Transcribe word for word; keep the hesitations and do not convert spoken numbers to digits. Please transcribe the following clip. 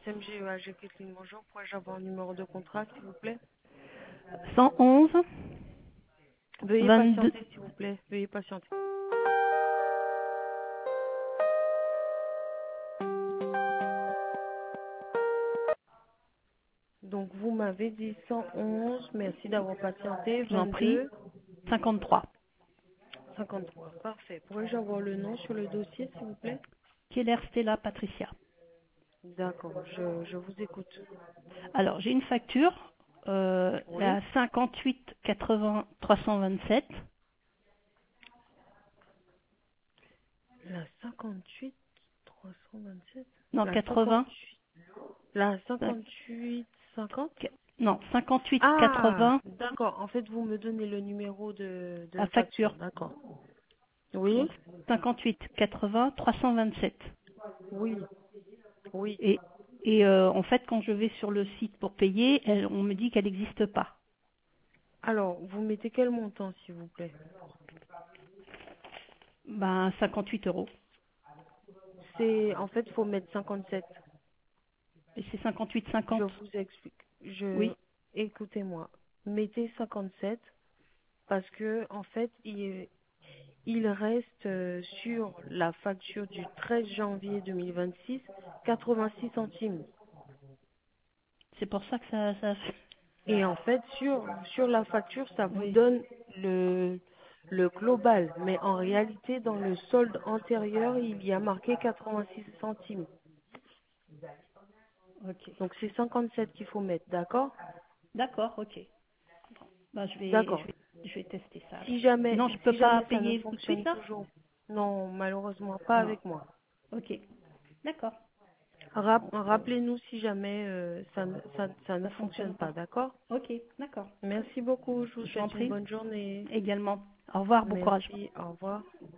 S M G E A G Kathleen, bonjour. Pourrais-je avoir un numéro de contrat, s'il vous plaît? cent onze, Veuillez vingt-deux. patienter, s'il vous plaît. Veuillez patienter. Donc, vous m'avez dit cent onze. Merci d'avoir patienté. Je vous en prie. vingt-deux, cinquante-trois. cinquante-trois. Parfait. Pourrais-je avoir le nom sur le dossier, s'il vous plaît? Keller Stella Patricia. D'accord, je, je vous écoute. Alors, j'ai une facture, euh, Oui. la cinquante-huit quatre-vingts trois cent vingt-sept. La cinquante-huit trois cent vingt-sept. Non, La quatre-vingts. cinquante-huit. La cinq- cinquante-huit cinquante. Non, cinquante-huit Ah, quatre-vingts, d'accord. En fait, vous me donnez le numéro de, de la facture. facture. D'accord. Oui. Donc, cinquante-huit quatre-vingts trois cent vingt-sept. Oui. Oui. Et, et euh, en fait, quand je vais sur le site pour payer, elle- on me dit qu'elle n'existe pas. Alors, vous mettez quel montant, s'il vous plaît? Ben, cinquante-huit euros. C'est, en fait, faut mettre cinquante-sept. Et c'est cinquante-huit Je cinquante. vous explique. Je, Oui, écoutez-moi. Mettez cinquante-sept parce que, en fait, il, il reste euh, sur la facture du treize janvier deux mille vingt-six quatre-vingt-six centimes. c'est pour ça que ça... ça... Et en fait, sur, sur la facture, ça vous Oui, donne le, le global. Mais en réalité, dans le solde antérieur, il y a marqué quatre-vingt-six centimes. ok. Donc c'est cinquante-sept qu'il faut mettre, d'accord? D'accord, ok. Ben, je vais, je D'accord. vais, je vais tester ça alors. Si jamais, Sinon, je peux si pas jamais ça ne payer tout de suite fonctionne là? toujours, non, malheureusement pas Non. avec moi. Ok. D'accord. Rap- Rappelez-nous si jamais euh, ça, ne- ça, ça ne Ça fonctionne fonctionne pas, pas. d'accord? Ok, d'accord. Merci beaucoup, je vous Je vous en souhaite une prie. bonne journée. Également. Au revoir, bon courage. Merci, au revoir.